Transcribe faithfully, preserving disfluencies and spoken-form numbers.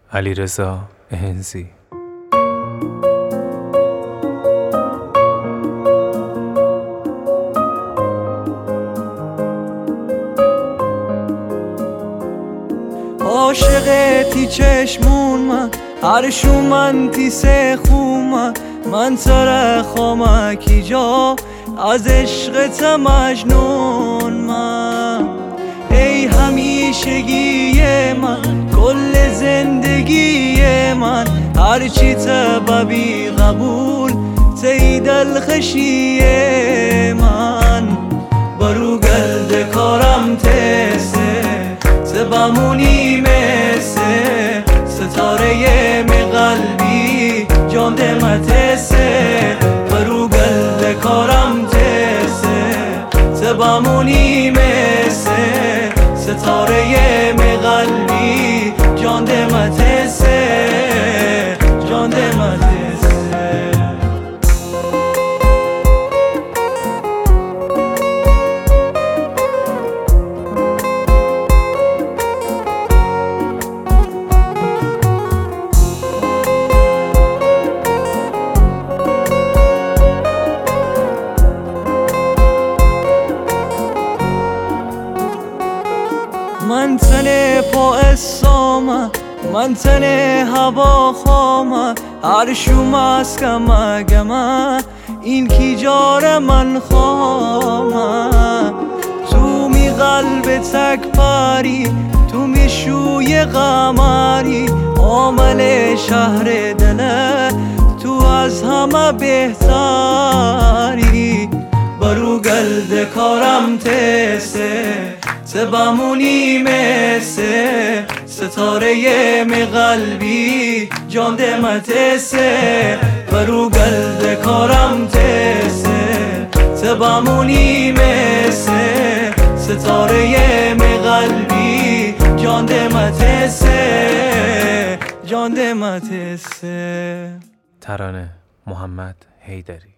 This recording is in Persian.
علیرضا اهنزی. عاشق تی چشمون من، هر شومن تی سه خومن، من سر خامکی جا از عشقت مجنون من. ای همیشگی من، کل زندگی من، هرچی تببی قبول تی دلخشی من. برو گلد کارم تسه بمونی مثل ستاره می قلبی جام دمتسه. برو گل کارم تسه بمونی مثل ستاره می قلبی جام دمتسه جام دمتسه. من تن پا اسامه، من تن هوا خامه، هر شوم از کمه گمه این کی جار من خامه. تو می قلب تک پاری، تو می شوی قمری، عامل شهر دله تو از همه بهتری. برو گلد کارم تسه بمونی مثل ستاره می قلبی جام دمتسه. برو گلد کارم تسه بمونی مثل ستاره می قلبی جام دمتسه جام دمتسه. ترانه محمد حیدری.